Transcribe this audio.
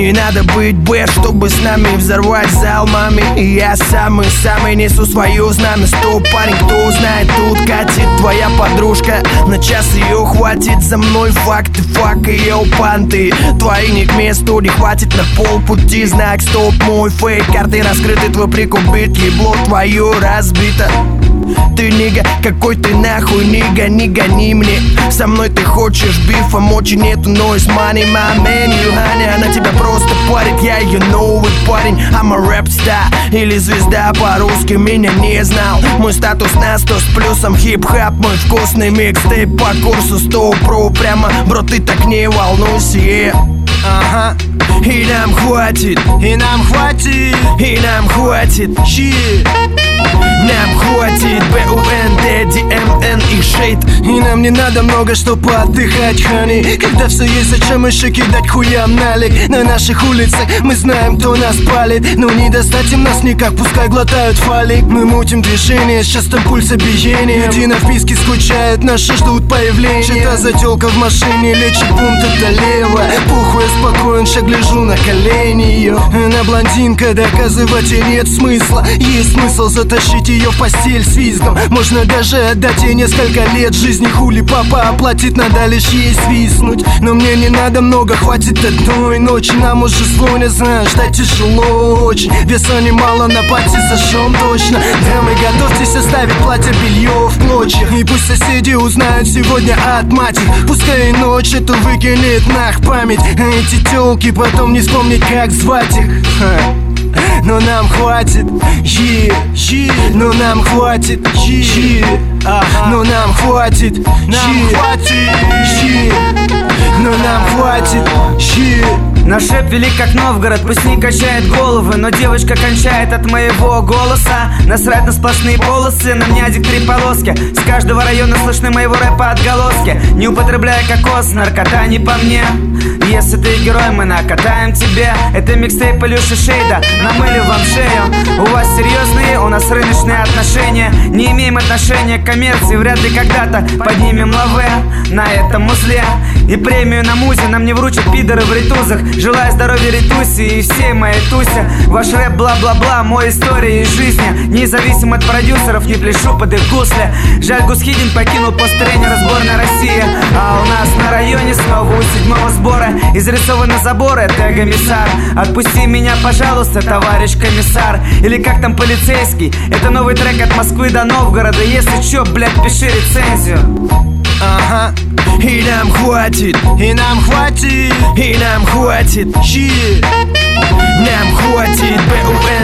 Не надо быть Б, чтобы с нами взорвать зал, маме. И я самый несу свою знамя. Стоп, парень, кто знает, тут катит твоя подружка. На час ее хватит, за мной факты, фак ее панты. Твои не к месту, не хватит на полпути. Знак стоп, мой фейк, карты раскрыты, твой прикубит, ебло твое разбито. Ты нига, какой ты нахуй нига, не гони мне. Со мной ты хочешь бифа, мочи нету, noise money, my man, you honey. Она тебя просто парит, я ее новый парень. I'm a rap star, или звезда по-русски, меня не знал. Мой статус на 100 с плюсом, хип-хап, мой вкусный микстейп по курсу 100 про. Прямо, бро, ты так не волнуйся, ага. И нам хватит, и нам хватит, и нам хватит, shit. Нам хватит B-U-N-D-D-M-N и шейд. И нам не надо много, чтобы отдыхать, хани. Когда все есть, зачем еще кидать хуям налик? На наших улицах мы знаем, кто нас палит. Но не достать им нас никак, пускай глотают фалик. Мы мутим движение с частым пульсобиением. Люди на вписке скучают, наши ждут появления. Что-то за тёлка в машине лечит бунт долево. Похуй, я спокоен, ща гляжу на колени ее. Она блондинка, доказывать ей нет смысла. Есть смысл затащить ее в постель с визгом. Можно даже отдать ей несколько лет жизни. Хули папа оплатит, надо лишь ей свистнуть. Но мне не надо много, хватит одной ночи. Нам уже звонят, знаешь, да тяжело очень. Веса немало, на пати зажжем точно. Дамы, готовьтесь оставить платье, белье в клочьях. И пусть соседи узнают сегодня от мати. Пускай и ночь эту выкинет нах память. А эти тёлки потом не вспомнить, как звать их. Но нам хватит, но нам хватит, но нам хватит, но нам хватит, Наш рэп велик как Новгород, пусть не качает головы, но девочка кончает от моего голоса. Насрать на сплошные полосы, на мне один 3 полоски. С каждого района слышны моего рэпа отголоски. Не употребляя кокос, наркота не по мне. Если ты герой, мы накатаем тебе. Это микстейп Илюши Шейда, намылю вам шею. У вас серьезные, у нас рыночные отношения. Не имеем отношения к коммерции, вряд ли когда-то поднимем лаве на этом узле. И премию на музе нам не вручат пидоры в ритузах. Желаю здоровья Ритусе и всей моей тусе. Ваш рэп бла-бла-бла, мой история из жизни. Независимо от продюсеров, не пляшу под их гусли. Жаль, Гусхидин покинул пост тренера сборной России. А у нас на районе снова у 7-го сбора изрисованы заборы, тега Миссар. Отпусти меня, пожалуйста, товарищ комиссар. Или как там полицейский. Это новый трек от Москвы до Новгорода. Если чё, блядь, пиши рецензию. Ага. И нам хватит, и нам хватит, и нам хватит, нам хватит,